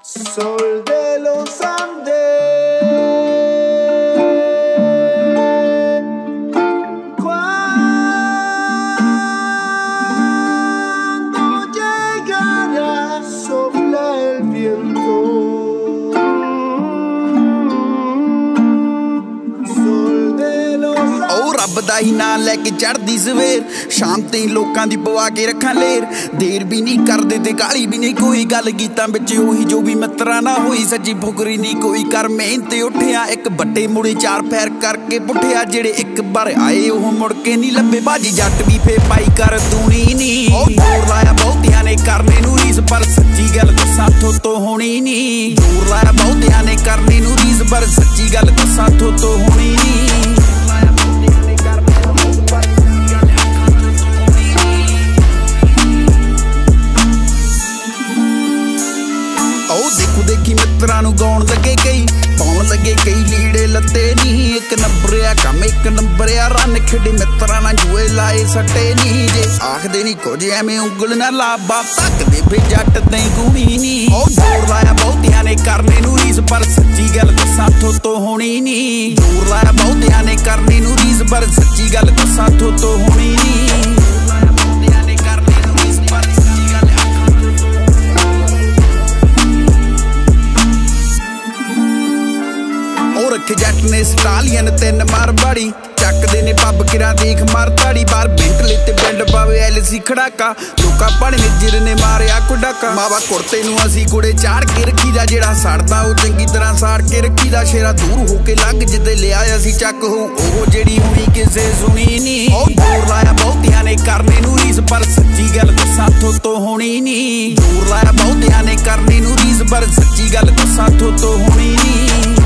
Sol de los Andes, cuando llegará sopla el viento. Sol de los Andes। ਉਹ ਰੱਬ ਦਾ ਹੀ ਨਾਂ ਲੈ ਕੇ ਚੜ੍ਹਦੀ ਸਵੇਰ, ਸ਼ਾਮ ਤੇ ਲੋਕਾਂ ਦੀ ਪਵਾ ਕੇ ਰੱਖਾਂ ਲੇਰ। ਦੇਰ ਵੀ ਨਹੀਂ ਕਰਦੇ ਤੇ ਗਾਲੀ ਵੀ ਨਹੀਂ ਕੋਈ, ਗੱਲ ਗੀਤਾਂ ਵਿੱਚ ਉਹੀ ਜੋ ਵੀ ਮਿੱਤਰਾਂ ਨਾ ਹੋਈ। ਸੱਚੀ ਫੁਕਰੀ ਨਹੀਂ ਕੋਈ ਕਰ ਮਿਹਨਤ ਉੱਠਿਆ, ਇੱਕ ਵੱਡੇ ਮੁੜੇ ਚਾਰ ਪੈਰ ਕਰਕੇ ਪੁੱਠਿਆ। ਜਿਹੜੇ ਇੱਕ ਵਾਰ ਆਏ ਉਹ ਮੁੜ ਕੇ ਨਹੀਂ ਲੱਭੇ, ਬਾਜੀ ਜੱਟ ਵੀ ਫੇ ਪਾਈ ਕਰ ਦੂਣੀ ਨਹੀਂ। ਉਹ ਜ਼ੋਰ ਲਾਇਆ ਬਹੁਤਿਆਂ ਨੇ ਕਰਨੇ ਨੂੰ ਰੀਸ, ਪਰ ਸੱਚੀ ਗੱਲ ਦੱਸਾਂ ਥੋਤੋਂ ਹੋਣੀ ਨਹੀਂ। ਜ਼ੋਰ ਲਾਇਆ ਬਹੁਤਿਆਂ ਨੇ ਕਰਨੇ ਨੂੰ ਰੀਸ, ਪਰ ਸੱਚੀ ਗੱਲ ਦੱਸਾਂ ਥੋਤੋਂ ਹੋਣੀ ਨਹੀਂ। ਦੇਖੀ ਮਿੱਤਰਾਂ ਨੂੰ ਗਾਉਣ ਲੱਗੇ ਕਈ, ਪਾਉਣ ਲੱਗੇ ਕਈ ਲੀੜੇ ਲੱਤੇ ਨਹੀਂ। ਇੱਕ ਨੰਬਰਿਆ ਕੰਮ ਇੱਕ ਨੰਬਰਿਆ ਰਨ, ਖੇਡੇ ਮਿੱਤਰਾਂ ਨਾਲ ਜੂਏ ਲਾਏ ਸੱਟੇ ਨਹੀਂ। ਜੇ ਆਖਦੇ ਨਹੀਂ ਕੁਝ ਐਵੇਂ ਉਂਗਲ ਨਾ ਲਾਬਾ, ਤੱਕਦੇ ਫੇ ਜੱਟ ਤੇ ਗੂਣੀ ਨਹੀਂ। ਉਹ ਜ਼ੋਰ ਲਾਇਆ ਬਹੁਤਿਆਂ ਨੇ ਕਰਨੇ ਨੂੰ ਰੀਸ, ਪਰ ਸੱਚੀ ਗੱਲ ਦੱਸਾਂ ਥੋਤੋਂ ਹੋਣੀ ਨਹੀਂ। ਜ਼ੋਰ ਲਾਇਆ ਬਹੁਤਿਆਂ ਨੇ ਕਰਨੇ ਨੂੰ ਰੀਸ, ਪਰ ਸੱਚੀ ਗੱਲ ਦੱਸਾਂ ਥੋਤੋਂ ਹੋਣੀ ਨਹੀਂ। ਜੱਟ ਨੇ ਸਟਾਲੀਅਨ ਤਿੰਨ ਮਾਰਵਾੜੀ, ਚੱਕਦੇ ਨੇ ਪੱਬ ਕਿਰਾ ਦੇਖ ਮਾਰ ਤਾੜੀ। ਬਾਹਰ ਬਿੰਟਲੇ ਤੇ ਪਿੰਡ ਪਾਵੇ ਐਲਸੀ ਖੜਾਕਾ, ਲੋਕਾਂ ਪੜ ਨਿਜਰ ਨੇ ਮਾਰਿਆ ਕੁਡਾਕਾ। ਮਾਵਾ ਕੁੜਤੇ ਨੂੰ ਅਸੀਂ ਕੁੜੇ ਚਾੜ ਕੇ ਰੱਖੀਦਾ, ਜਿਹੜਾ ਸੜਦਾ ਉਹ ਚੰਗੀ ਤਰ੍ਹਾਂ ਸਾੜ ਕੇ ਰੱਖੀਦਾ। ਸ਼ੇਰਾ ਦੂਰ ਹੋ ਕੇ ਲੱਗ ਜਿੱਦੇ ਲਿਆ ਅਸੀਂ ਚੱਕ ਹੋ ਉਹ ਜਿਹੜੀ ਹੁਣੀ ਕਿਸੇ ਸੁਣੀ ਨਹੀਂ। ਉਹ ਜ਼ੋਰ ਲਾਇਆ ਬਹੁਤਿਆਂ ਨੇ ਕਰਨੇ ਨੂੰ ਰੀਸ, ਪਰ ਸੱਚੀ ਗੱਲ ਦੱਸਾਂ ਥੋਤੋਂ ਹੋਣੀ ਨਹੀਂ। ਜ਼ੋਰ ਲਾਇਆ ਬਹੁਤਿਆਂ ਨੇ ਕਰਨੇ ਨੂੰ ਰੀਸ, ਪਰ ਸੱਚੀ ਗੱਲ ਦੱਸਾਂ ਥੋਤੋਂ ਹੋਣੀ ਨਹੀਂ।